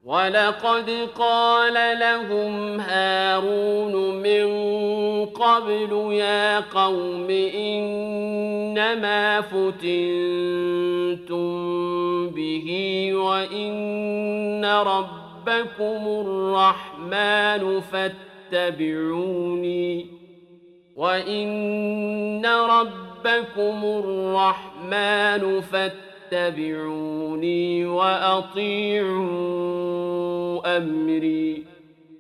وَلَقَدْ قَالَ لَهُمْ هَارُونُ مِن قَبْلُ يَا قَوْمِ إِنَّمَا فُتِنتُم بِهِ وَإِنَّ رَبَّكُمُ الرَّحْمَٰنُ فَاتَّبِعُونِي وَأَطِيعُوا أَمْرِي